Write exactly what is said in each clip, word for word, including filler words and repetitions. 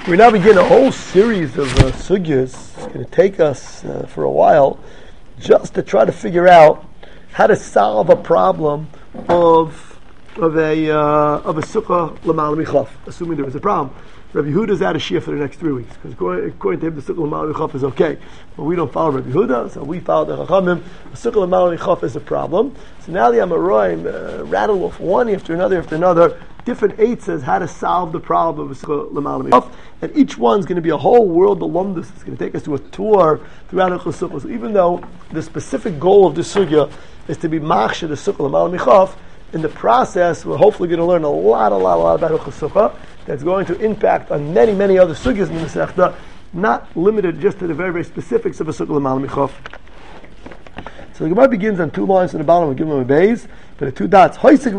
We now begin a whole series of uh, sugyas. It's going to take us uh, for a while just to try to figure out how to solve a problem of of a uh, of a sukkah l'mal michaf, assuming there is a problem. Rabbi Yehuda is out of Shia for the next three weeks because according to him the sukkah l'mal michaf is okay, but we don't follow Rabbi Yehuda, so we follow the Chachamim. The sukkah l'mal michaf is a problem. So now the Amoraim uh, rattle off one after another after another. Different eight says how to solve the problem of sukkah l'mal michaf, and each one's going to be a whole world of lumdus. It's going to take us to a tour throughout the sukkah. So even though the specific goal of the sugya is to be machshir the sukkah l'mal michaf, in the process we're hopefully going to learn a lot, a lot, a lot about the sukkah that's going to impact on many, many other sugyas in the Masechta, not limited just to the very, very specifics of a sukkah l'mal michaf. So the Gemara begins on two lines in the bottom of Gimel Beis, but the two dots.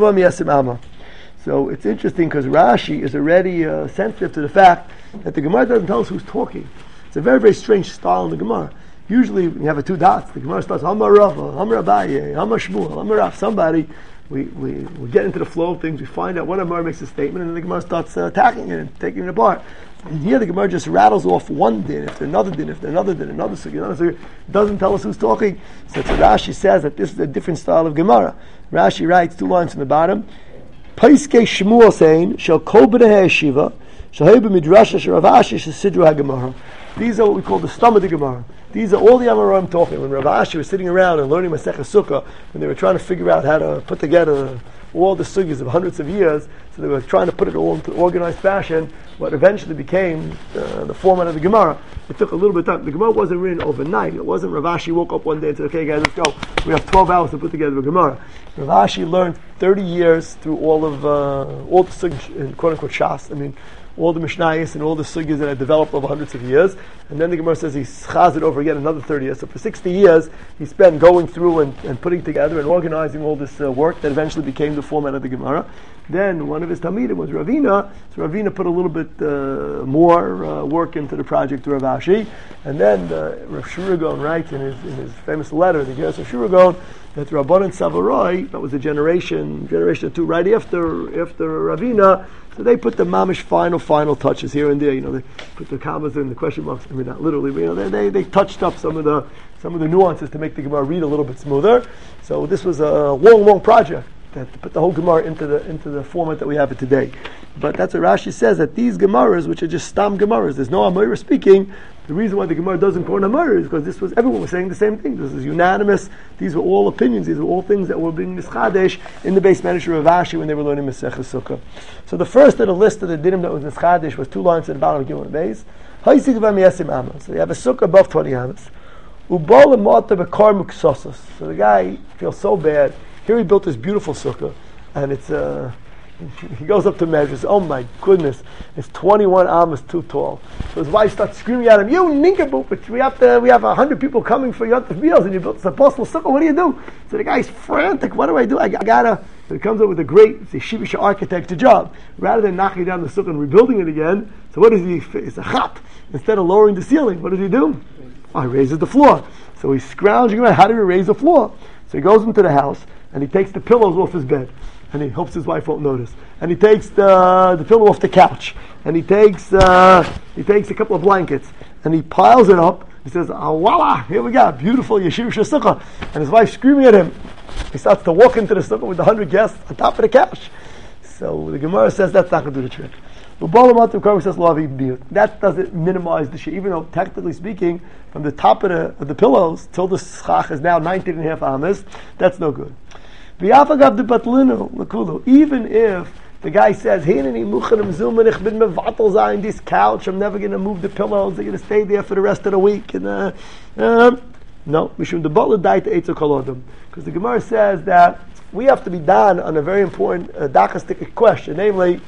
So it's interesting because Rashi is already uh, sensitive to the fact that the Gemara doesn't tell us who's talking. It's a very, very strange style in the Gemara. Usually when you have a two dots, the Gemara starts Hamar Rava, Hamar Abaye, Hamar Shmuel, Hamar Rav, somebody. We, we we get into the flow of things, we find out one Amar makes a statement, and then the Gemara starts uh, attacking it and taking it apart. And here the Gemara just rattles off one din, if another din, if another din, another sugi, another sugi, doesn't tell us who's talking. So Rashi says that this is a different style of Gemara. Rashi writes two lines from the bottom. Paiske Shmuel saying, Shall kol b'nei yeshiva, shall hey b'midrasha shel Rav Ashi shel sidru ha-Gemara. These are what we call the stomach of the Gemara. These are all the Amoraim talking. When Rav Ashi was sitting around and learning Masechah Sukkah, when they were trying to figure out how to put together all the sugyas of hundreds of years, so they were trying to put it all into organized fashion, what eventually became uh, the format of the Gemara. It took a little bit of time. The Gemara wasn't written overnight. It wasn't Rav Ashi woke up one day and said, okay guys, let's go. We have twelve hours to put together a Gemara. Rav Ashi learned thirty years through all of uh, all the sugyas in quote-unquote Shas. I mean, all the Mishnayos and all the sugyas that had developed over hundreds of years. And then the Gemara says he chaz it over again another thirty years. So for sixty years, he spent going through and, and putting together and organizing all this uh, work that eventually became the format of the Gemara. Then one of his Talmidim was Ravina. So Ravina put a little bit uh, more uh, work into the project to Rav Ashi. And then uh, Rav Shuragon writes in his, in his famous letter, the Geras of Shuragon, that Rabbanan Savaroi, that was a generation, generation or two right after after Ravina, so they put the mamish final, final touches here and there. You know, they put the commas in the question marks. I mean, not literally, but you know, they, they they touched up some of the some of the nuances to make the Gemara read a little bit smoother. So this was a long, long project that to put the whole Gemara into the into the format that we have it today. But that's what Rashi says, that these Gemaras, which are just stam Gemaras, there's no Amora speaking. The reason why the Gemara doesn't quote Amora is because this was everyone was saying the same thing. This is unanimous. These were all opinions. These were all things that were being mischadesh in the base manager of Rashi when they were learning Masechah Sukkah. So the first of the list of the dinim that was mischadesh was two lines at the bottom of Gimel Beis. So you have a sukkah above twenty amas. So the guy feels so bad. Here he built this beautiful sukkah, and it's uh, he goes up to measures. Oh my goodness, it's twenty-one amas too tall. So his wife starts screaming at him, "You nincompoop! We have to, we have a hundred people coming for Yom Tov meals, and you built this apostle sukkah. What do you do?" So the guy's frantic. What do I do? I, I gotta. So he comes up with a great yeshivish architecture job. Rather than knocking down the sukkah and rebuilding it again, so what does he? It's a chat. Instead of lowering the ceiling, what does he do? Oh, he raises the floor. So he's scrounging around. How do we raise the floor? So he goes into the house and he takes the pillows off his bed. And he hopes his wife won't notice. And he takes the the pillow off the couch. And he takes uh, he takes a couple of blankets. And he piles it up. He says, oh, voila, here we go, beautiful yeshiva sukkah. And his wife screaming at him. He starts to walk into the sukkah with the hundred guests on top of the couch. So the Gemara says that's not going to do the trick. That doesn't minimize the shit, even though technically speaking, from the top of the, of the pillows till the schach is now nineteen and a half amas, that's no good. Even if the guy says, this couch, I'm never going to move the pillows, they're going to stay there for the rest of the week. And uh, um, No, because the Gemara says that we have to be done on a very important uh, dachastic question, namely,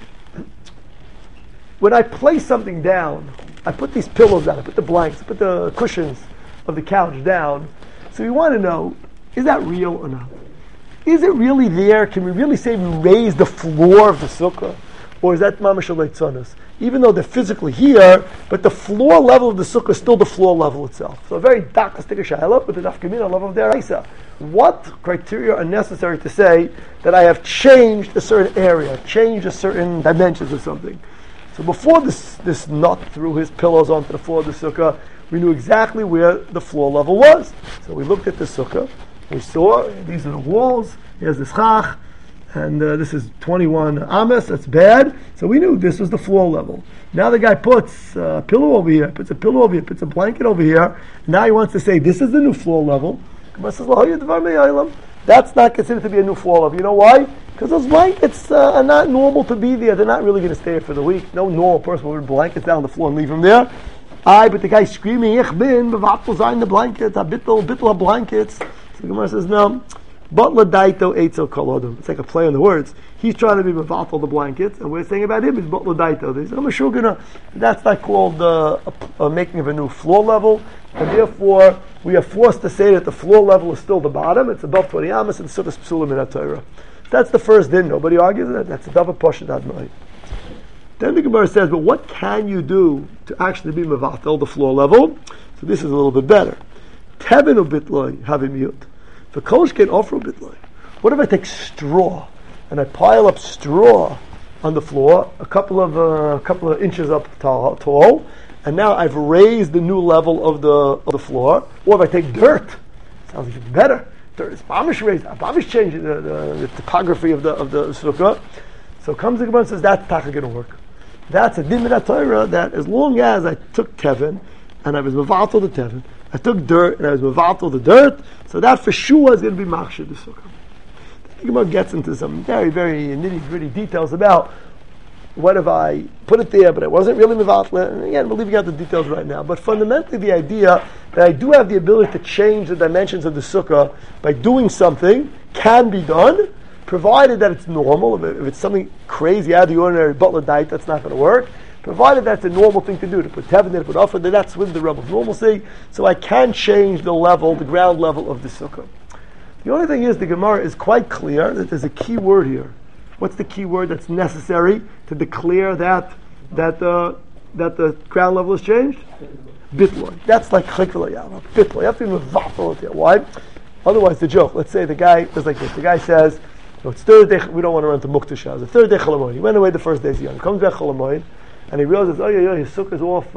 when I place something down, I put these pillows down, I put the blankets, I put the cushions of the couch down. So we want to know, is that real or not? Is it really there? Can we really say we raised the floor of the sukkah? Or is that mamash leitzonos? Even though they're physically here, but the floor level of the sukkah is still the floor level itself. So a very dachastic shayla, but the nafkamina level of the araisa. What criteria are necessary to say that I have changed a certain area, changed a certain dimensions or something? So before this this nut threw his pillows onto the floor of the sukkah, we knew exactly where the floor level was. So we looked at the sukkah, we saw these are the walls, here's this chach, and uh, this is twenty-one ames, that's bad. So we knew this was the floor level. Now the guy puts a pillow over here, puts a pillow over here, puts a blanket over here, and now he wants to say this is the new floor level. Gemara says, that's not considered to be a new floor level. You know why? Because those blankets uh, are not normal to be there. They're not really going to stay there for the week. No normal person would put blankets down on the floor and leave them there. Aye, but the guy's screaming, Ich bin, bevatel sein the blankets, a bittel, bittel blankets. So the Gemara says, no. Butler daito eitzel kolodum. It's like a play on the words. He's trying to be bevatel the blankets, and we're saying about him is butler daito. They say, I'm sure gonna. That's not called uh, a, a making of a new floor level, and therefore we are forced to say that the floor level is still the bottom. It's above twenty amas and sukkahs psulim in Torah. That's the first din. Nobody argues that. That's a davar pashat admai. Then the Gemara says, but what can you do to actually be mevatel the floor level? So this is a little bit better. Tevin ubitloi havimiyut. The kosh can offer ubitloi. What if I take straw and I pile up straw on the floor, a couple of uh, a couple of inches up tall, tall, and now I've raised the new level of the of the floor? Or if I take dirt, sounds even better. Dirt is bamish raised. Bamish changing the, the, the topography of the of the sukkah. So comes the Gemara and says that's taka going to work. That's a din min Torah that as long as I took tevin and I was mevatel the tevin, I took dirt and I was mevatel the dirt, so that for sure is going to be machshir the sukkah. The Gemara gets into some very very nitty gritty details about what if I put it there, but I wasn't really mevatel. And again, we're leaving out the details right now. But fundamentally, the idea that I do have the ability to change the dimensions of the sukkah by doing something can be done, provided that it's normal. If it's something crazy out of the ordinary, butler diet, that's not going to work. Provided that's a normal thing to do, to put tevin, to put offer, then that's within the realm of normalcy. So I can change the level, the ground level of the sukkah. The only thing is, the Gemara is quite clear that there's a key word here. What's the key word that's necessary to declare that that uh, that the ground level has changed? Bitloi. That's like chikvela bitloi. You have to be mevatel it there. Why? Otherwise, the joke. Let's say the guy is like this. The guy says, no, it's third day. We don't want to run to Muktasha. The third day Cholamoid. He went away the first day. He comes back Cholamoid, and he realizes, oh yeah, yeah, his sukkah is off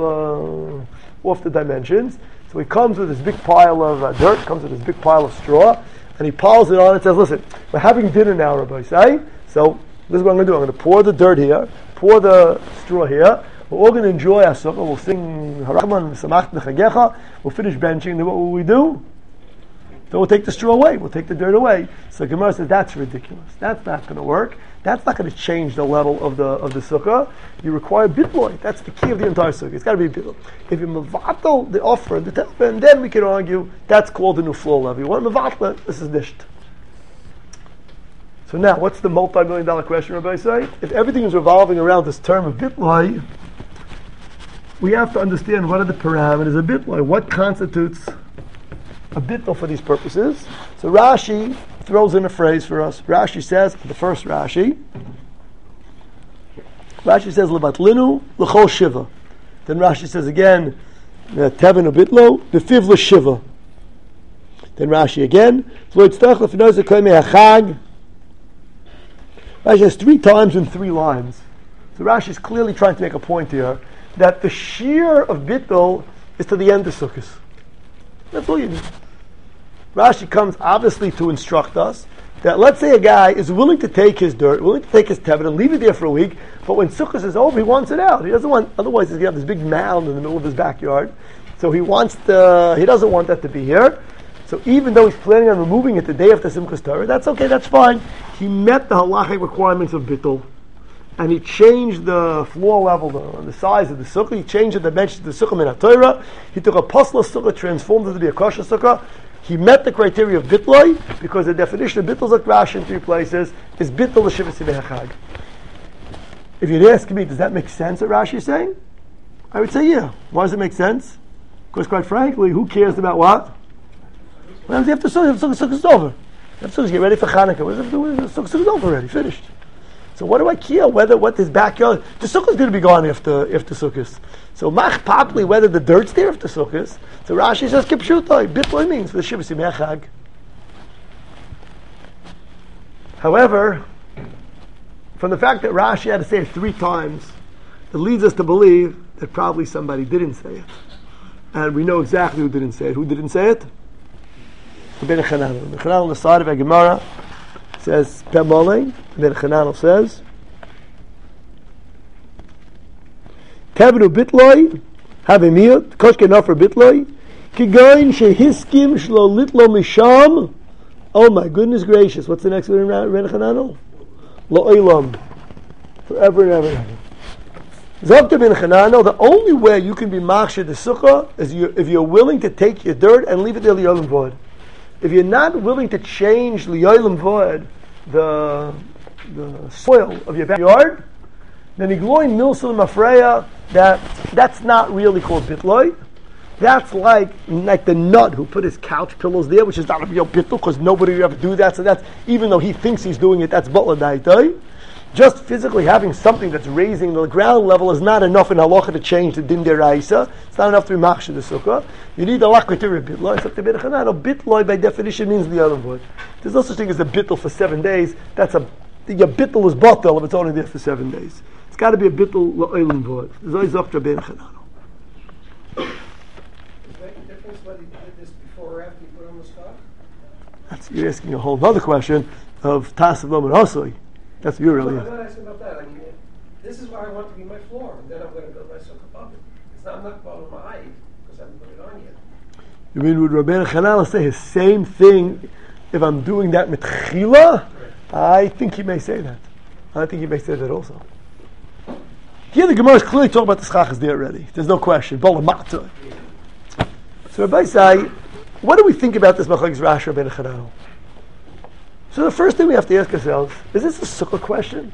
uh, off the dimensions. So he comes with this big pile of uh, dirt. Comes with this big pile of straw, and he piles it on and says, listen, we're having dinner now, Rabbi Say. So this is what I'm going to do. I'm going to pour the dirt here, pour the straw here. We're all going to enjoy our sukkah. We'll sing Harachman, Samach Nechagecha. We'll finish benching. Then what will we do? Then we'll take the straw away. We'll take the dirt away. So Gemara says that's ridiculous. That's not going to work. That's not going to change the level of the of the sukkah. You require bitloi. That's the key of the entire sukkah. It's got to be bitloi. If you mevatel the offer and the tefillin, then we can argue that's called the new floor level. You want mevatel it? This is nisht. So now, what's the multi-million dollar question, Rabbi say? If everything is revolving around this term of bitloi, we have to understand what are the parameters of bitloi. What constitutes a bittul for these purposes? So Rashi throws in a phrase for us. Rashi says, the first Rashi, Rashi says, Levatlinu l'chol shiva. Then Rashi says again, Tevin ubitlo, befiv l'shiva. Then Rashi again, Lo yitztach l'finoz l'koymei hachag. Rashi says three times in three lines. So Rashi is clearly trying to make a point here that the shear of bittul is to the end of Sukkot. That's all you need. Rashi comes obviously to instruct us that let's say a guy is willing to take his dirt, willing to take his tevin and leave it there for a week, but when Sukkot is over, he wants it out. He doesn't want, otherwise he's going to have this big mound in the middle of his backyard. So he wants to, he doesn't want that to be here. So even though he's planning on removing it the day after Simchas Torah, that's okay, that's fine. He met the halachic requirements of bittul, and he changed the floor level, the, the size of the sukkah. He changed the dimensions of the sukkah min ha-Torah. He took a pasla sukkah, transformed it to be a kosher sukkah. He met the criteria of bitloi, because the definition of bittul like Rashi in three places is bittul l'shivas yimei hachag. If you'd ask me, does that make sense what Rashi is saying? I would say yeah. Why does it make sense? Because quite frankly, who cares about what? Well, after Sukkot, Sukkot is over. After Sukkot, get ready for Chanukah. What does it do? Sukkot is over already, finished. So what do I care whether what his backyard? The Sukkot is going to be gone after after Sukkot. So mach papli whether the dirt's there after Sukkot. So Rashi says kipshutai. Bitloi means for the shivas yimei hachag. However, from the fact that Rashi had to say it three times, it leads us to believe that probably somebody didn't say it. And we know exactly who didn't say it. Who didn't say it? Rabbeinu Chananel. Rabbeinu Chananel on the side of a Gemara says, Pemolei. Rabbeinu Chananel says, Kevenu bitloi, have a miyut, koshke nofer bitloi, kigoin shehiskim shlo litlo misham. Oh my goodness gracious, what's the next word in Rabbeinu Chananel? Lo olam. Forever and ever and ever. Zok Rabbeinu Chananel, the only way you can be machshir the sukkah is you, if you're willing to take your dirt and leave it there liyolim void. If you're not willing to change liyolim void, the the soil of your backyard, then igloin milsul mafreya, that that's not really called bitloi. That's like like the nut who put his couch pillows there, which is not a real bittul because nobody would ever do that. So that's, even though he thinks he's doing it, that's butla daitai. Just physically having something that's raising the ground level is not enough in halacha to change the din deraisa. It's not enough to be machshir the sukkah. You need a lakwitiri bitloi. So bitloi by definition means the other word. There's no such thing as a bittul for seven days. That's a your bittul is batel if it's only there for seven days. It's got to be a bittul la'olim vod. There's always Zok Rabbeinu Chananel. Whether you did this before or after you put on the stock? That's, you're asking a whole other question of Tasav Lom and Hosoi. That's what you're really no, asking. I'm not asking about that. I mean, this is where I want to be my floor, and then I'm going to build my sukkah above it. It's not, I'm not following my height because I haven't put it on yet. You mean would Rabbeinu Chananel say his same thing if I'm doing that mitchila? I think he may say that. I think he may say that also. Here the Gemara is clearly talking about the schachas there already. There's no question. Bola matah. So Rabbi say, what do we think about this machlokes Rashi Rabbeinu Chananel? So the first thing we have to ask ourselves, is this a sukkah question?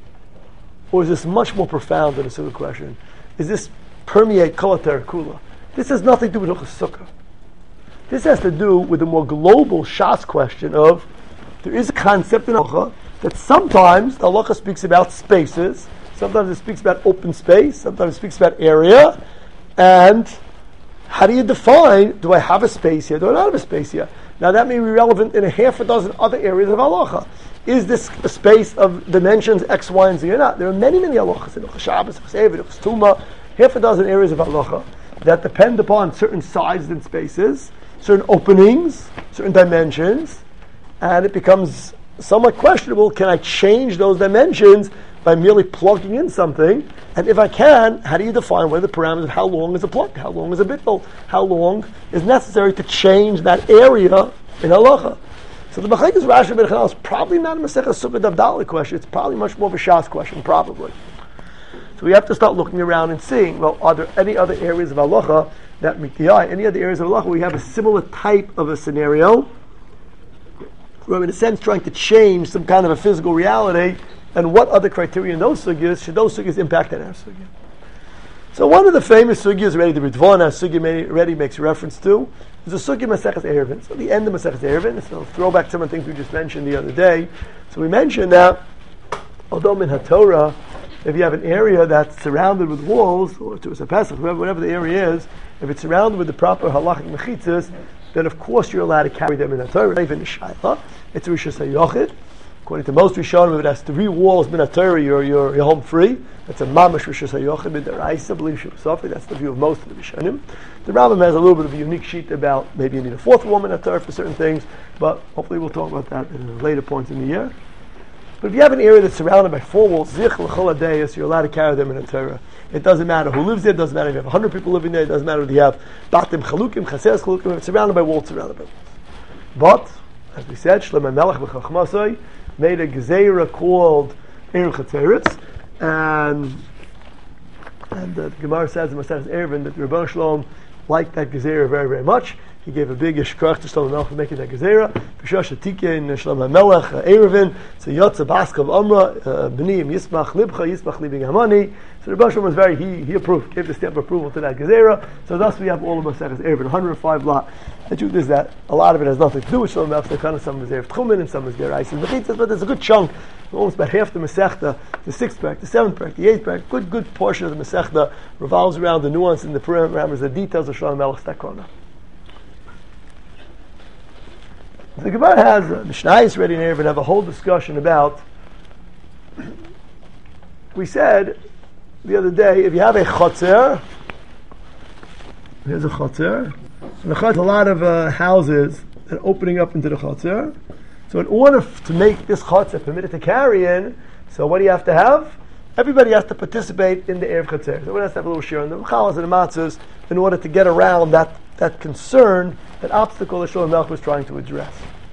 Or is this much more profound than a sukkah question? Is this permeate kol kula? This has nothing to do with sukkah. This has to do with the more global shas question of, there is a concept in halacha that sometimes the halacha speaks about spaces, sometimes it speaks about open space, sometimes it speaks about area, and how do you define, do I have a space here, do I not have a space here? Now that may be relevant in a half a dozen other areas of halacha. Is this a space of dimensions X, Y, and Z or not? There are many, many halachas, in Shabbos, Chesed, Tuma, half a dozen areas of halacha that depend upon certain sizes and spaces, certain openings, certain dimensions, and it becomes somewhat questionable, can I change those dimensions by merely plugging in something? And if I can, how do you define what are the parameters of how long is a plug, how long is a bittul, how long is necessary to change that area in halacha? So the machlokes Rashi Rabbeinu Chananel is probably not a Masechah Sukkah Daf Dalet question. It's probably much more of a Shas question, probably. So we have to start looking around and seeing, well, are there any other areas of halacha that meet the eye? Any other areas of halacha where we have a similar type of a scenario, where in a sense trying to change some kind of a physical reality, and what other criteria in those sugyas should those sugyas impact on our sugya? So one of the famous sugyas, already the Ritvan, our sugya already makes reference to, is the sugya Maseches Eruvin. So the end of Maseches Eruvin, so throw back some of the things we just mentioned the other day. So we mentioned that, although min HaTorah, if you have an area that's surrounded with walls, or to a Pesach, whatever the area is, if it's surrounded with the proper halachic mechitzas, then of course you're allowed to carry them in HaTorah, even in Shaila. It's a Rishus HaYochid. According to most Rishonim, if it has three walls, min HaTorah, you're, you're, you're home free. That's a mamash Rishus HaYochid, min deraisa, believe Shuvah. That's the view of most of the Rishonim. The Rambam has a little bit of a unique sheet about maybe you need a fourth wall min HaTorah for certain things, but hopefully we'll talk about that at later points in the year. But if you have an area that's surrounded by four walls, zich l'chol hadayis, you're allowed to carry them in HaTorah. It doesn't matter who lives there, it doesn't matter if you have one hundred people living there, it doesn't matter if you have batim chalukim, chaseres chalukim, if it's surrounded by walls, surrounded by walls. But, as we said, Shlomo Melech b'chachmasoi made a gezeira called Eruv Chatzeretz, and and uh, the Gemara says in Maseches Eruvin that the Rebbeinu Shalom liked that gezeira very, very much. He gave a big yishkrach to Shlomo Melech for making that gezeira. B'shas Shatikya in Shlomo Melech Eruvin, so Yotze Baskav Amra B'nim Yismach Libcha Yismach Libing Hamani. So the Rebbeinu Shalom was very he he approved, gave the stamp of approval to that gezeira. So thus we have all of Maseches Eruvin, one hundred five lot. The truth is that a lot of it has nothing to do with Shlomo Melech. So kind of some is there Tchumen and some is there Isis Mechitzas, but there's a good chunk, almost about half the Masechta, the sixth parak, the seventh parak, the eighth parak, good good portion of the Masechta revolves around the nuance and the parameters, the details of Shlomo Melech's takona. The Gemara has uh, Mishnayos ready in here, but have a whole discussion about. We said the other day, if you have a chotzer, here's a chotzer, and the chotzer, a lot of uh, houses that are opening up into the chotzer. So in order f- to make this chotzer permitted to carry in, so what do you have to have? Everybody has to participate in the Erev Chatzar. So everyone has to have a little share in the chalas and the matzahs in order to get around that, that concern, that obstacle that Shlomo Melech was trying to address.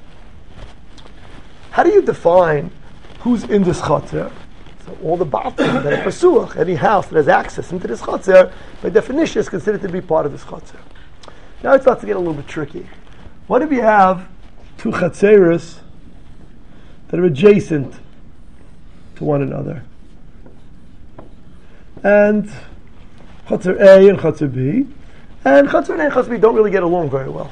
How do you define who's in this chatzar? So all the batim that are pasuach, any house that has access into this chatzar, by definition is considered to be part of this chatzar. Now it starts to get a little bit tricky. What if you have two chatzeros that are adjacent to one another? And Chatzar A and Chatzar B, and Chatzar A and Chatzar B don't really get along very well.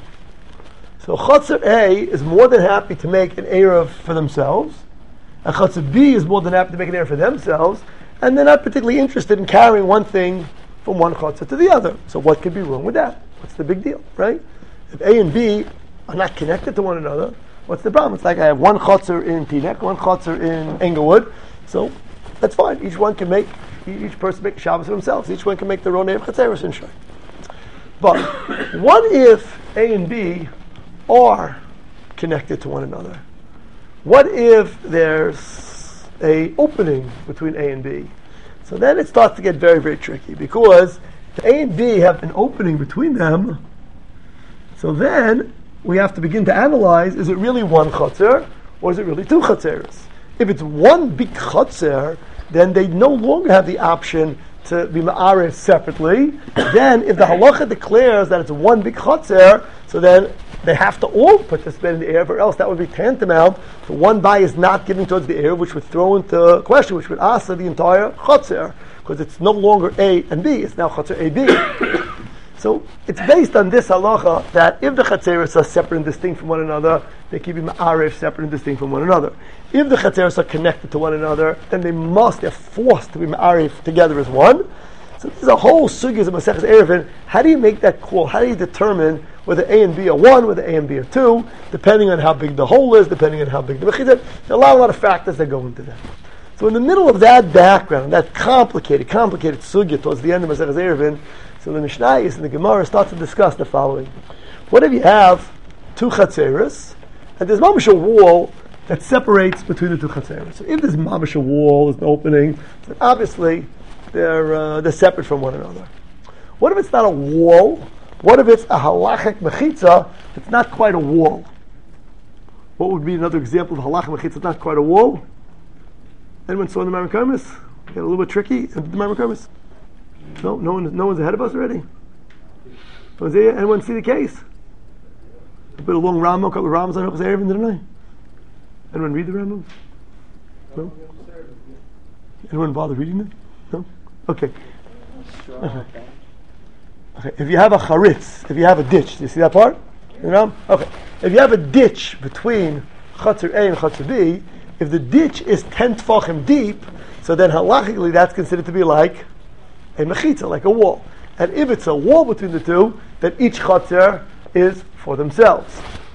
So Chatzar A is more than happy to make an Erev for themselves, and Chatzar B is more than happy to make an Erev for themselves, and they're not particularly interested in carrying one thing from one Chatzar to the other. So what could be wrong with that? What's the big deal, right? If A and B are not connected to one another, what's the problem? It's like I have one Chatzar in Teaneck, one Chatzar in Englewood, so that's fine. Each one can make Each person make Shabbos for themselves. Each one can make their own Erev Chatzeros and Shai. But what if A and B are connected to one another? What if there's a opening between A and B? So then it starts to get very, very tricky, because if A and B have an opening between them, so then we have to begin to analyze, is it really one Chatzer or is it really two Chatzeros? If it's one big Chatzer, then they no longer have the option to be ma'arif separately. Then, if the halacha declares that it's one big chotzer, so then they have to all participate in the Erev, or else that would be tantamount to one bias not giving towards the Erev, which would throw into question, which would answer the entire chotzer, because it's no longer A and B, it's now chotzer A B. So it's based on this halacha that if the chatzeros are separate and distinct from one another, they keep them ma'arif separate and distinct from one another. If the chatzeros are connected to one another, then they must, they're forced to be ma'arif together as one. So there's a whole sugyas of Maseches Eruvin. How do you make that call? How do you determine whether A and B are one, whether A and B are two, depending on how big the hole is, depending on how big the mechizah? There are a lot, a lot of factors that go into that. So in the middle of that background, that complicated, complicated sugya towards the end of Maseches Eruvin, so the Mishnayos and the Gemara starts to discuss the following. What if you have two chatzeros, and there's mamash a wall that separates between the two chatzeros? So if there's mamash a wall, there's an opening, then obviously they're, uh, they're separate from one another. What if it's not a wall? What if it's a halachic mechitza? It's not quite a wall. What would be another example of halachic mechitza? It's not quite a wall. Anyone saw in the Marmakarmis? Get a little bit tricky in the Marmakarmis? No, no one, no one's ahead of us already. Was there, anyone see the case? I put a long Rambam, a couple of Rambams on Hilchos Eruvin, didn't I? Anyone read the Rambam? No. Anyone bother reading it? No. Okay. Okay. Okay. If you have a charitz, if you have a ditch, do you see that part? You know? Okay. If you have a ditch between Chatzar A and Chatzar B, if the ditch is ten tfachim deep, so then halachically that's considered to be like a mechitza, like a wall. And if it's a wall between the two, then each chatzar is for themselves.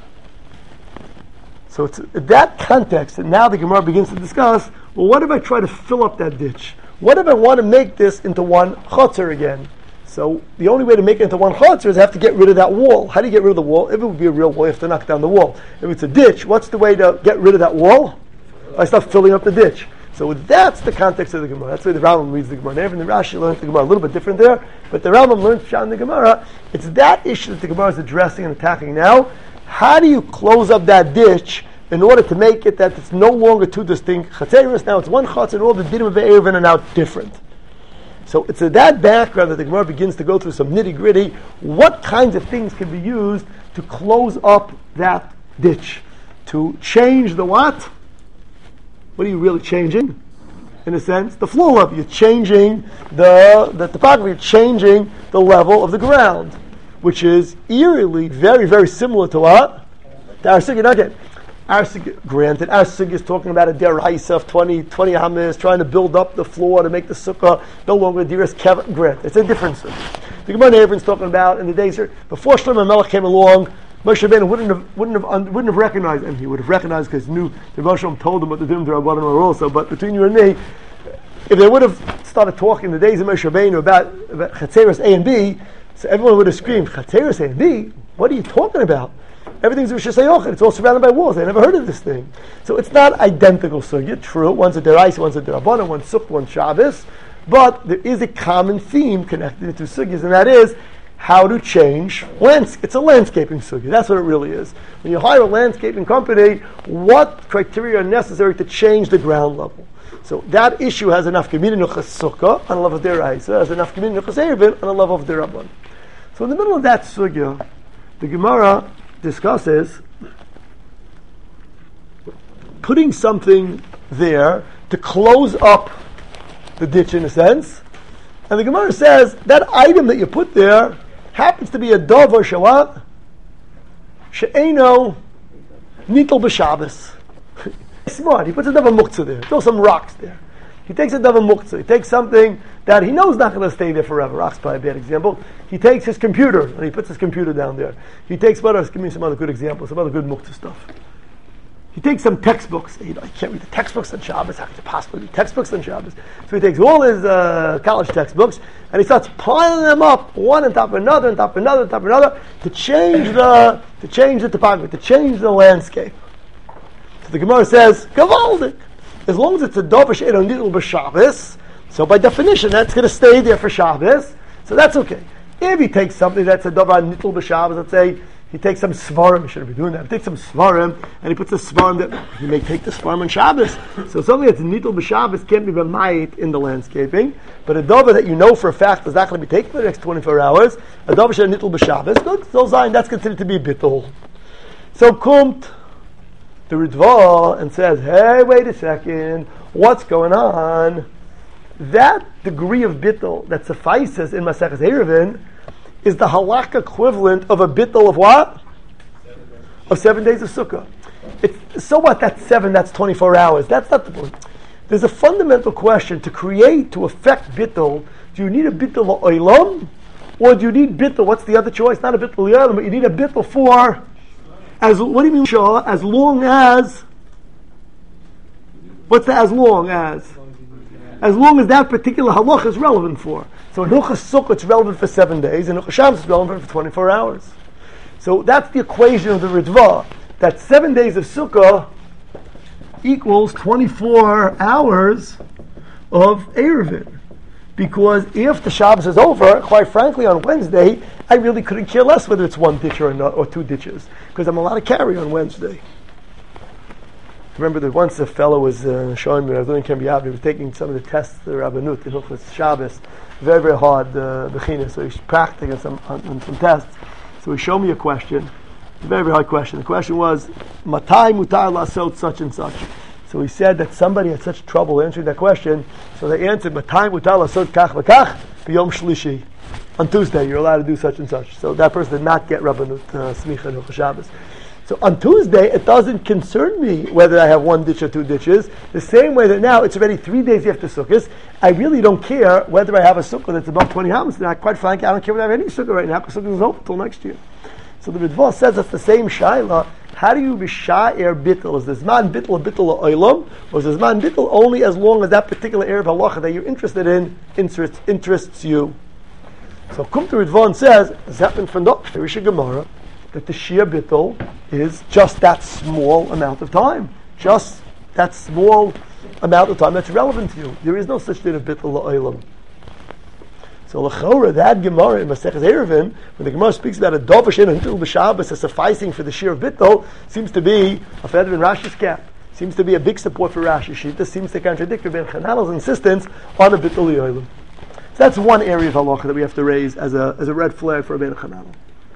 So it's in that context that now the Gemara begins to discuss, well, what if I try to fill up that ditch? What if I want to make this into one chatzar again? So the only way to make it into one chatzar is I have to get rid of that wall. How do you get rid of the wall? If it would be a real wall, you have to knock down the wall. If it's a ditch, what's the way to get rid of that wall? I start filling up the ditch. So that's the context of the Gemara. That's why the Rambam reads the Gemara. And the Rashi learns the Gemara a little bit different there, but the Rambam learns Pshat in the Gemara. It's that issue that the Gemara is addressing and attacking now. How do you close up that ditch in order to make it that it's no longer two distinct chatzeros? Now it's one chatzer, and all the dinim of Eruvin are now different. So it's in that background that the Gemara begins to go through some nitty gritty. What kinds of things can be used to close up that ditch? To change the what? What are you really changing? In a sense, the flow level. You're changing the, the topography, you're changing the level of the ground, which is eerily very, very similar to what? To our sugya. Again, our sugya, granted, our sugya is talking about a deraisa of twenty, twenty hamas, trying to build up the floor to make the sukkah no longer a dearest kev. Grant, it's a different sugya. The Gemara Eruvin is talking about in the days here, before Shlomo Melech came along, Moshe Rabbeinu wouldn't have wouldn't have un, wouldn't have recognized, and he would have recognized because he knew the Moshe told him what the Dim Rabbanan were also. But between you and me, if they would have started talking in the days of Moshe Rabbeinu about, about Chatzeros A and B, so everyone would have screamed, Chatzeros A and B? What are you talking about? Everything's Rosh Hashanah. It's all surrounded by walls. They never heard of this thing. So it's not identical sugya. True, one's a deraisa, one's a derabbanan, one's sukkah, one's Shabbos. But there is a common theme connected to sugyas, and that is how to change landscape. It's a landscaping sugya. That's what it really is. When you hire a landscaping company, what criteria are necessary to change the ground level? So that issue has enough gemina nuchas sukkah on a level of deraisa, has enough gemina nuchas erevin on a level of derabbanan. So in the middle of that sugya, the Gemara discusses putting something there to close up the ditch in a sense, and the Gemara says that item that you put there happens to be a davar shawat she'eno nitel b'Shabbos. Smart. He puts a davar muktzah there. Throw some rocks there. He takes a davar muktzah. He takes something that he knows not going to stay there forever. Rocks probably a bad example. He takes his computer and he puts his computer down there. He takes what else? Give me some other good examples, some other good muktzah stuff. He takes some textbooks. You know, I can't read the textbooks on Shabbos. How could you possibly read textbooks on Shabbos? So he takes all his uh, college textbooks and he starts piling them up, one on top of another, on top of another, on top of another, to change the to change the topography, to change the landscape. So the Gemara says, Gavaldik. As long as it's a davar she'eno nitel b'Shabbos, so by definition that's going to stay there for Shabbos, so that's okay. If he takes something that's a davar nitel b'Shabbos, let's say he takes some svarim, he shouldn't be doing that, he takes some svarim, and he puts a svarim that, he may take the svarim on Shabbos. So something that's nitel b'Shabbos can't be b'mayit in the landscaping, but a davar that you know for a fact is not going to be taken for the next twenty-four hours, a davar she'eno nitel b'Shabbos, good, so zayin, that's considered to be bittul. So kumt the Ritva and says, hey, wait a second, what's going on? That degree of bittul that suffices in Maseches Eruvin is the halakha equivalent of a bittul of what? Seven of seven days of sukkah. It's, so what, that's seven, that's twenty-four hours. That's not the point. There's a fundamental question. To create, to affect bittul, do you need a bittul oilam? Or do you need bittul, what's the other choice? Not a bittul oilam, but you need a bittul for... As what do you mean, Shah? As long as what's the as long as? As long as that particular halach is relevant for. So in Hilchas Sukkah it's relevant for seven days, and Hilchas Shabbos is relevant for twenty-four hours. So that's the equation of the Ritva. That seven days of Sukkah equals twenty-four hours of Eruvin. Because if the Shabbos is over, quite frankly, on Wednesday, I really couldn't care less whether it's one ditch or, not, or two ditches, because I'm allowed to carry on Wednesday. Remember that once a fellow was uh, showing me, I was doing Kem B'Yav, he was taking some of the tests, the Rabbanut, in Hilchos Shabbos, very, very hard, uh, Bechina, so he's practicing on some, on, on some tests. So he showed me a question, a very, very hard question. The question was, Matai mutar lasot such and such. So he said that somebody had such trouble answering that question, so they answered, Matai mutar lasot kach v'kach, b'yom shlishi. On Tuesday, you're allowed to do such and such. So that person did not get Rabbanut uh, Smicha in Hilchos Shabbos. So on Tuesday, it doesn't concern me whether I have one ditch or two ditches. The same way that now it's already three days after Sukkot, I really don't care whether I have a Sukkah that's above twenty hams. Now, quite frankly, I don't care whether I have any Sukkah right now, because Sukkah is open until next year. So the Ritva says it's the same Shaila. How do you b'sha'er bittul? Is the Zman bittul a bittul oilam? Or is the Zman bittul only as long as that particular area of halacha that you're interested in interests, interests you? So Kumter Ritva says, Zeppin from the Risha Gemara, that the Shia Bittul is just that small amount of time. Just that small amount of time that's relevant to you. There is no such thing as Bittul La'olam. So L'chora, that Gemara in Maseches Eruvin, when the Gemara speaks about a Dover She'eno Nitel B'Shabbos as sufficing for the Shia of Bittul, seems to be a feather in Rashi's cap. Seems to be a big support for Rashi. Shita seems to contradict Rabbi Chananel's insistence on a Bittul La'olam. So that's one area of halacha that we have to raise as a as a red flag for Rabbi Chananel.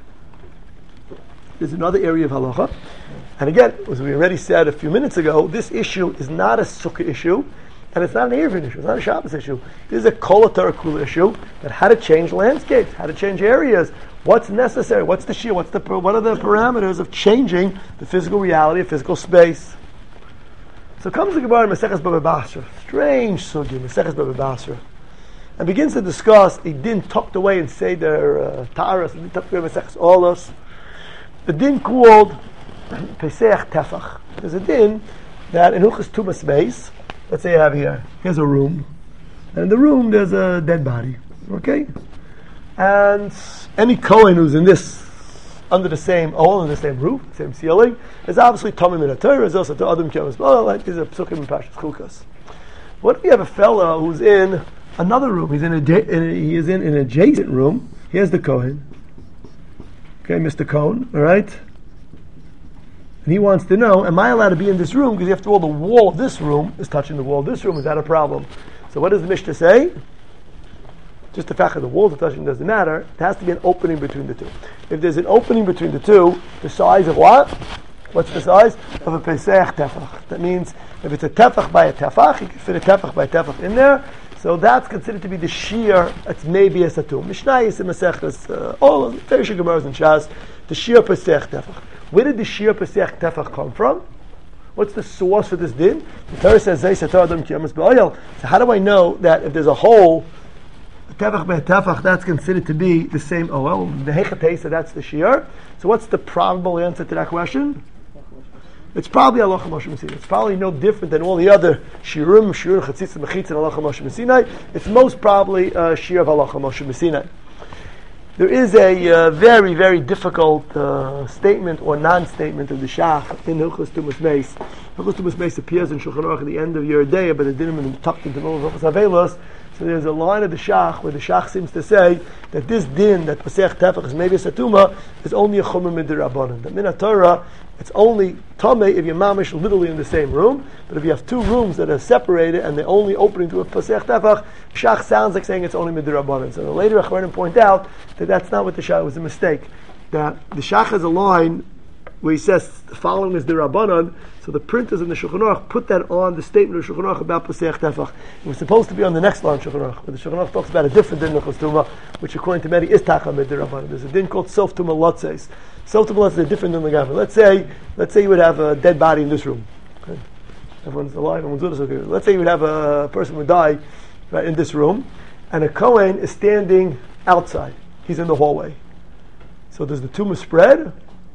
There's another area of halacha, and again, as we already said a few minutes ago, this issue is not a sukkah issue, and it's not an Eruvin issue, it's not a Shabbos issue. This is a Kol HaTorah Kula issue, that how to change landscapes, how to change areas, what's necessary, what's the shir, what's the what are the parameters of changing the physical reality of physical space. So comes the Gemara in Maseches Baba Basra, strange sugi, Maseches Baba Basra, and begins to discuss a din tucked away in Seder uh, Taras, and tucked away in Maseches Olos. The din called Pesach Tefach. There's a din that in Hilchos Tumas Beis, let's say you have here, here's a room, And in the room there's a dead body. Okay? And any Kohen who's in this, under the same, all in the same roof, same ceiling, is obviously Tomim in a Torah, is also to Adam Kiyam. Well, like these are Psukim and Pashas Chukas. What if you have a fellow who's in another room? He's in a, he is in an adjacent room. Here's the Kohen. Okay, Mister Cohen, all right? And he wants to know, am I allowed to be in this room? Because after all, the wall of this room is touching the wall of this room. Is that a problem? So what does the Mishnah say? Just the fact that the walls are touching doesn't matter. It has to be an opening between the two. If there's an opening between the two, the size of what? What's the size? Of a Pesach tefach. That means if it's a tefach by a tefach, you can fit a tefach by a tefach in there. So that's considered to be the shear. It's maybe a satum. Mishnayos and Masechtas, uh, all of the Ferush Gemaras and Shas, the shear Pesach tefach. Where did the shear Pesach tefach come from? What's the source for this din? The Torah says, "Zay satar adam ki yamas ba'oyel." So how do I know that if there's a hole, a tefach by a tefach, that's considered to be the same oil? The hechatei, so that's the shear. So what's the probable answer to that question? It's probably halacha Moshe Messina. It's probably no different than all the other shiurim, shiur, chatzitz, and mechitz, and halacha Moshe Messina. It's most probably a shear of halacha Moshe Messina. There is a uh, very, very difficult uh, statement or non-statement of the Shach in Hilchos Tumas Meis. Hilchos Tumas Meis appears in Shulchan Aruch at the end of Yoreh Deah, but it didn't even tucked into the middle of Hilchos Avelos. So there's a line of the Shach where the Shach seems to say that this din, that Pesach Tefach is maybe a Satuma, is only a Chumah Midirabbanan. That Min HaTorah, it's only Tameh if you're mamish literally in the same room, but if you have two rooms that are separated and they're only opening to a Pesach Tefach, Shach sounds like saying it's only Midirabbanan. So the later Achronim point out that that's not what the Shach, it was a mistake. That the Shach has a line where he says the following is the Rabbanan, so the printers in the Shulchan Aruch put that on the statement of Shulchan Aruch about Pesach Tefach. It was supposed to be on the next line of Shulchan Aruch, but the Shulchan Aruch talks about a different din of Tuma, which according to many is Tacha Mid Rabbanan. There's a din called Sof Tuma Lotzes. Sof Tuma Lotzes is a different din Lagavan. Let's say, let's say you would have a dead body in this room. Okay. Everyone's alive, everyone's with us. Okay. Let's say you would have a person would die right in this room, and a Kohen is standing outside. He's in the hallway. So does the tumah spread?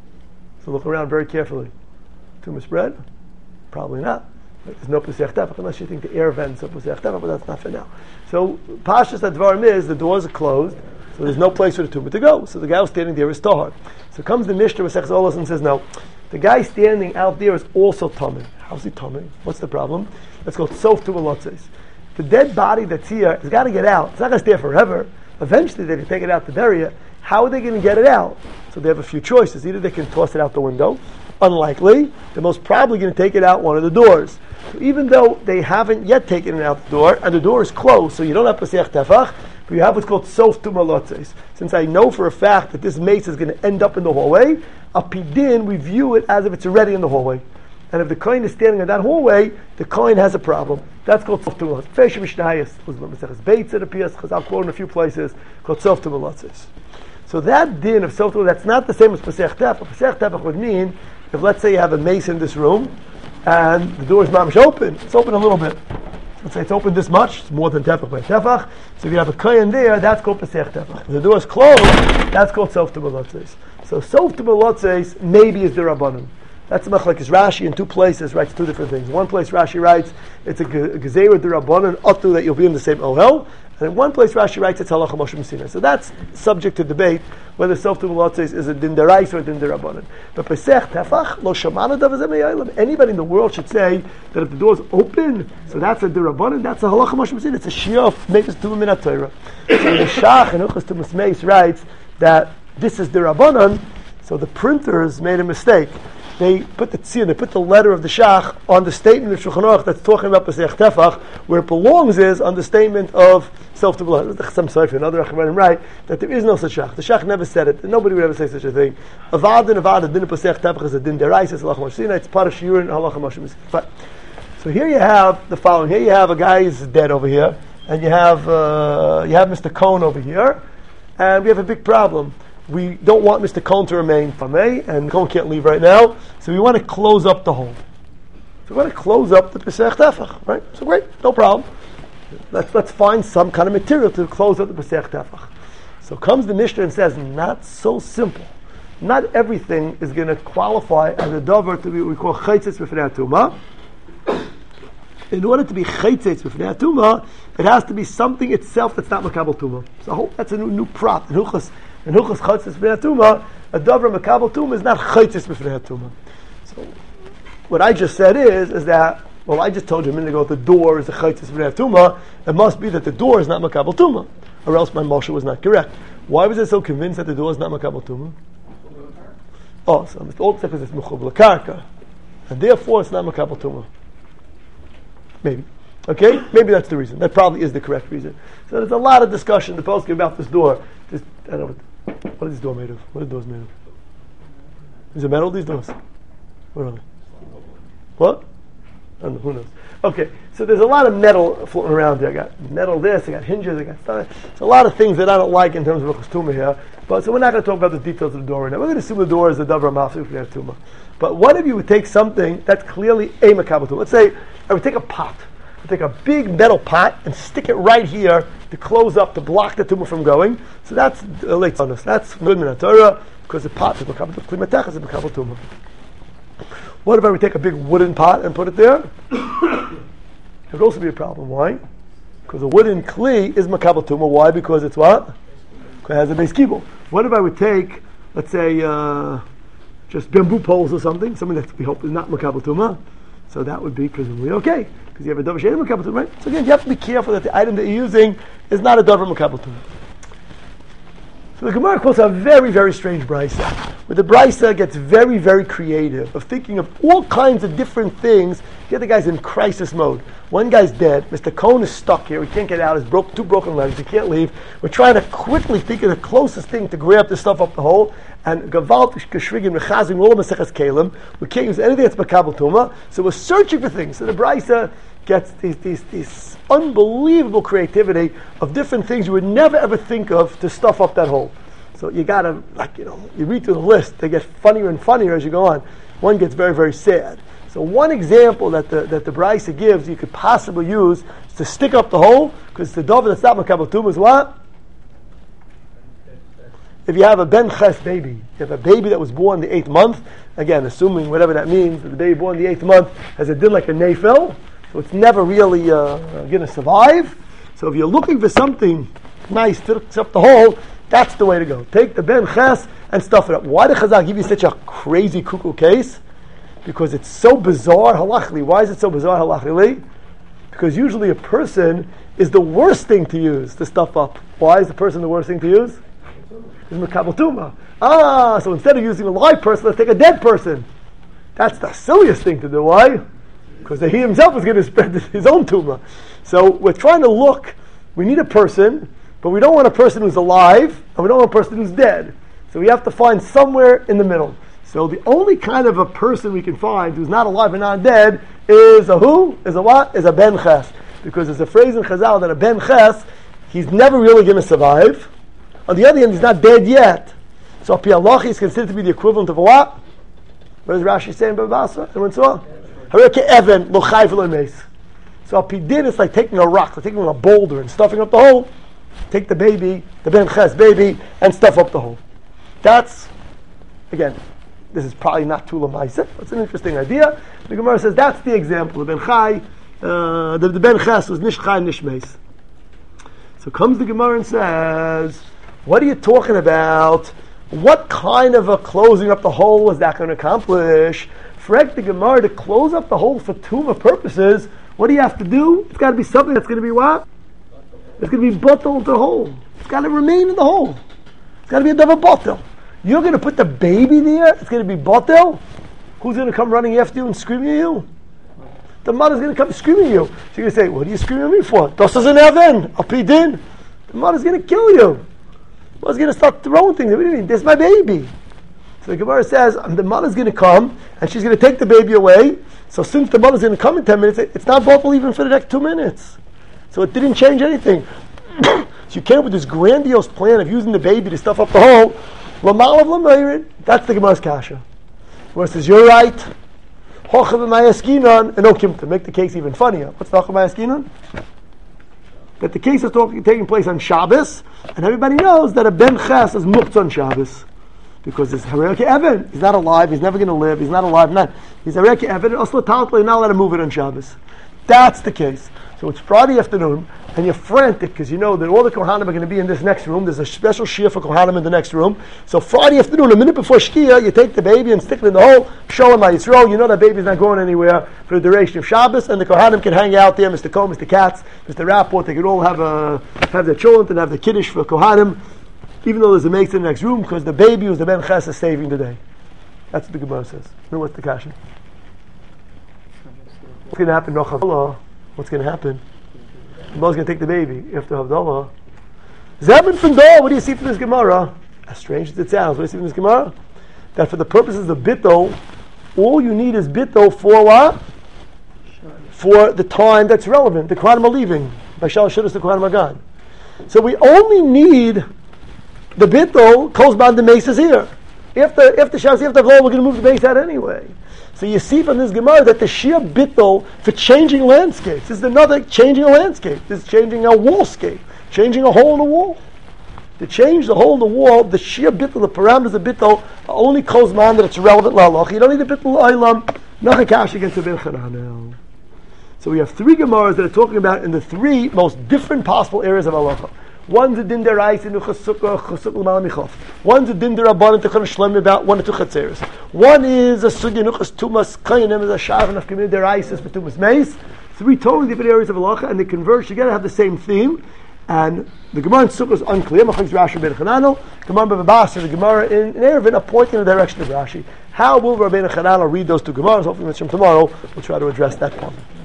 So look around very carefully. Tumah spread? Probably not. There's no Pesach Tefach unless you think the air vents are Pesach Tefach, but that's not for now. So Pashas Advarim is the doors are closed, so there's no place for the tumah to go. So the guy who's standing there is tahor. So comes the Mishnah Masechtas Olos and says, no, the guy standing out there is also tamid. How's he tamid? What's the problem? Let's go sof tumah lotzes. The dead body that's here has got to get out. It's not going to stay forever. Eventually they can take it out to bury it. How are they going to get it out? So they have a few choices. Either they can toss it out the window. Unlikely. They're most probably going to take it out one of the doors. So even though they haven't yet taken it out the door, and the door is closed, so you don't have Pesach Tefach, but you have what's called Sof Tumah Lotzes. Since I know for a fact that this mace is going to end up in the hallway, a pidin, we view it as if it's already in the hallway. And if the kohen is standing in that hallway, the kohen has a problem. That's called Sof Tumah Lotzes. Fesh Mishnayos, Beitz it appears, Chazal quote in a few places, called Sof Tumah Lotzes. So that din of Sof Tumah, that's not the same as Pesach Tefach. Pesach Tefach would mean, if let's say you have a mace in this room, and the door is mamish open, it's open a little bit. Let's say it's open this much, it's more than tefach by tefach. So if you have a kohen there, that's called Pesach Tefach. If the door is closed, that's called Sof Tumah Lotzes. So Sof Tumah Lotzes maybe is the Rabbanan. That's the machlekes Rashi in two places writes two different things. One place Rashi writes it's a gezerah the Rabbanan atu that you'll be in the same ohel, and in one place Rashi writes it's halacha Moshe Messina. So that's subject to debate whether Sof Tumah Lotzes is a din deraisa or a din derabbanan. But Pesach Tefach lo shamana davar zeh me'aylam. Anybody in the world should say that if the door is open, so that's a derabbanan, that's a halacha Moshe Messina. It's a shiaf makes tumah min haTorah. So the Shach in Hilchos Tumas Meis writes that this is derabbanan. So the printers made a mistake. They put the tzir, they put the letter of the Shach on the statement of Shulchan Aruch that's talking about Pesach Tefach, where it belongs is on the statement of Sof Tumah Lotzes. Some sorry for another Achronim right that there is no such Shach. The Shach never said it. Nobody would ever say such a thing. Avad and Avad, din of Pesach Tefach is a din deraisa, it's halacha Moshe Messina. It's part of shiur and halacha Moshe Messina. So here you have the following. Here you have a guy who's dead over here, and you have uh, you have Mister Cohen over here, and we have a big problem. We don't want Mister Cohen to remain famei, and Cohen can't leave right now, so we want to close up the hole. So we want to close up the Pesach Tefach, right? So great, no problem. Let's let's find some kind of material to close up the Pesach Tefach. So comes the Mishnah and says, not so simple. Not everything is going to qualify as a davar to be what we call chaytzis b'fnei tumah. in order to be chaytzetz b'fnei tuma, it has to be something itself that's not makabel tuma. So that's a new, new prop. In huchas, in huchas chaytzetz b'fnei tuma, a davar makabel tuma is not chaytzetz b'fnei tuma. So what I just said is, is that, well, I just told you a minute ago the door is a chaytzetz b'fnei tuma. It must be that the door is not makabel tuma, or else my moshe was not correct. Why was I so convinced that the door is not makabel tuma? Oh, so it's all because it's mechuv l'karka, and therefore it's not makabel tuma. Maybe. Okay? Maybe that's the reason. That probably is the correct reason. So there's a lot of discussion in the poskim about this door. Just, I don't know, what, what is this door made of? What are the doors made of? Is it metal, these doors? What are they? What? I don't know, who knows? Okay, so there's a lot of metal floating around here. I got metal this, I got hinges, I got stuff. There's a lot of things that I don't like in terms of Tuma here. But so we're not going to talk about the details of the door right now. We're going to assume the door is the davar mafsek for Tuma. But what if you would take something that's clearly a makabel tuma? Let's say I would take a pot. I would take a big metal pot and stick it right here to close up, to block the tumah from going. So that's uh, late sonus. That's good minatora because the pot is makabel tuma. Klimatech is a makabel tuma. What if I would take a big wooden pot and put it there? It would also be a problem. Why? Because a wooden kli is makabel tuma. Why? Because it's what? Because it has a base kibul. What if I would take, let's say, uh, just bamboo poles or something, something that we hope is not makabel tuma? So that would be presumably okay, because you have a davar she'ein makabel tuma, right? So again, you have to be careful that the item that you're using is not a davar makabel tuma. So the Gemara quotes a very, very strange brisa, where the brisa gets very, very creative of thinking of all kinds of different things. The other guy's in crisis mode. One guy's dead. Mister Cohn is stuck here. He can't get out. He's broke two broken legs. He can't leave. We're trying to quickly think of the closest thing to grab this stuff up the hole. And Gavalt Kashvigin Mechazim all Maseches Kalim. We can't use anything that's makabel tuma. So we're searching for things. So the brisa gets these, these, these unbelievable creativity of different things you would never ever think of to stuff up that hole. So you gotta, like, you know, you read through the list, they get funnier and funnier as you go on. One gets very, very sad. So one example that the that the brisa gives you could possibly use is to stick up the hole, because the davar that's not makabel tuma is what? If you have a ben ches baby, you have a baby that was born the eighth month, again, assuming whatever that means, that the baby born the eighth month has a din like a nefil, so it's never really uh, going to survive. So if you're looking for something nice to fix up the hole, that's the way to go. Take the ben ches and stuff it up. Why did Chazal give you such a crazy cuckoo case? Because it's so bizarre halachically. Why is it so bizarre halachically? Because usually a person is the worst thing to use to stuff up. Why is the person the worst thing to use? It's makabel tuma. Ah, so instead of using a live person, let's take a dead person. That's the silliest thing to do. Why? Because he himself is going to spread his own tumah. So we're trying to look. We need a person, but we don't want a person who's alive, and we don't want a person who's dead. So we have to find somewhere in the middle. So the only kind of a person we can find who's not alive and not dead is a who? Is a what? Is a ben ches. Because there's a phrase in Chazal that a ben ches, he's never really going to survive. On the other hand, he's not dead yet. So a pialachi is considered to be the equivalent of a what? What does Rashi say in Bava Basra? Anyone saw? Hareke even lo chayv lo meis. So a pidin is like taking a rock, like taking a boulder and stuffing up the hole. Take the baby, the ben ches baby, and stuff up the hole. That's, again, this is probably not Tula Maisa. It's an interesting idea. The Gemara says that's the example. The Ben Chai, uh, the, the Ben Ches was Nish Chai Nish Meis. So comes the Gemara and says, what are you talking about? What kind of a closing up the hole was that going to accomplish? Frek the Gemara, to close up the hole for Tuma purposes, what do you have to do? It's got to be something that's going to be what? It's going to be bottled into the hole. It's got to remain in the hole. It's got to be a double bottle. You're going to put the baby there? It's going to be botel? Who's going to come running after you and screaming at you? The mother's going to come screaming at you. So you're going to say, what are you screaming at me for? Das is an even. I'll be din. The mother's going to kill you. The mother's going to start throwing things. What do you mean? This is my baby. So the Gemara says, the mother's going to come and she's going to take the baby away. So since the mother's going to come in ten minutes, it's not botel even for the next two minutes. So it didn't change anything. So you came up with this grandiose plan of using the baby to stuff up the hole. That's the Gemara's kasha. Where it says, you're right. And no kim, to make the case even funnier. What's the Hochav That the case is talking, taking place on Shabbos, and everybody knows that a ben ches is muktzah on Shabbos. Because it's Hareke Evan. He's not alive, he's never going to live, he's not alive, not. He's Hareke Evan, and also Talmud, you're not allowed to move it on Shabbos. that's the case. So it's Friday afternoon, and you're frantic because you know that all the Kohanim are going to be in this next room. There's a special Shia for Kohanim in the next room. So Friday afternoon, a minute before Shkia, you take the baby and stick it in the hole, show him by Yisrael. You know that baby's not going anywhere for the duration of Shabbos, and the Kohanim can hang out there, Mister Cole, Mister Katz, Mister Rapport. They can all have a, have their children and have the Kiddush for Kohanim, even though there's a mace in the next room, because the baby was the Ben Ches is saving the day. That's what the Gemara says. You know what's the kasha? What's going to happen? No Chavlah. What's going to happen? The mother's going to take the baby after Havdalah. Zebin Fendor, what do you see from this Gemara? As strange as it sounds, what do you see from this Gemara? That for the purposes of Bitto, all you need is Bitto for what? For the time that's relevant. The Kohanim are leaving. By Shal Shidduch, the Kohanim are gone. So we only need the Bitto, Kozban, the mace is here. After, after Shabbos, after Havdalah, we're going to move the base out anyway. So you see from this Gemara that the Shia Bittel for changing landscapes. This is another changing a landscape. This is changing a wallscape, changing a hole in the wall. To change the hole in the wall, the Shia Bittel, the parameters of Bittel, are only Kozman that it's relevant la'alach. You don't need the Bittel la'aylam, nachakash against the Ben Chananel. So we have three Gemaras that are talking about in the three most different possible areas of halacha. One's a din derais in uchasukah, chasuk l'mal michof. One's a din derabban to shlem about one or two chatzeres. One is a sugya nuchas tumas kayanim is a shav and afkamid derais is for tumas meis. Three totally different areas of halacha, and they converge together, have the same theme. And the Gemara in Sukkah is unclear. Machlokes Rashi ben Chananel. Gemara b'Babas, the Gemara in, in Eruvin are pointing in the direction of Rashi. How will Rabbeinu Chananel read those two Gemaras? Hopefully, tomorrow we'll try to address that point.